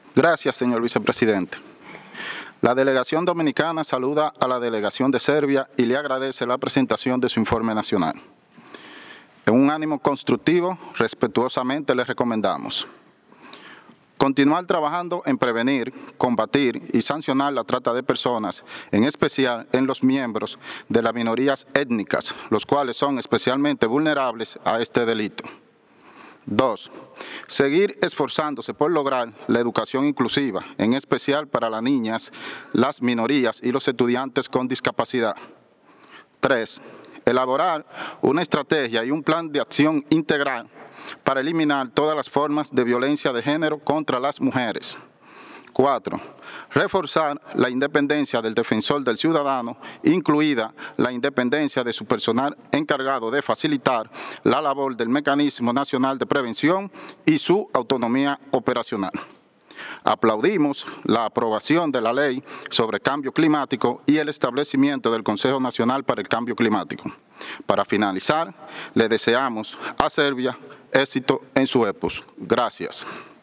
Gracias, señor vicepresidente. La delegación dominicana saluda a la delegación de Serbia y le agradece la presentación de su informe nacional. En un ánimo constructivo, respetuosamente les recomendamos continuar trabajando en prevenir, combatir y sancionar la trata de personas, en especial en los miembros de las minorías étnicas, los cuales son especialmente vulnerables a este delito. 2. Seguir esforzándose por lograr la educación inclusiva, en especial para las niñas, las minorías y los estudiantes con discapacidad. 3. Elaborar una estrategia y un plan de acción integral para eliminar todas las formas de violencia de género contra las mujeres. 4. Reforzar la independencia del defensor del ciudadano, incluida la independencia de su personal encargado de facilitar la labor del Mecanismo Nacional de Prevención y su autonomía operacional. Aplaudimos la aprobación de la Ley sobre Cambio Climático y el establecimiento del Consejo Nacional para el Cambio Climático. Para finalizar, le deseamos a Serbia éxito en su EPUS. Gracias.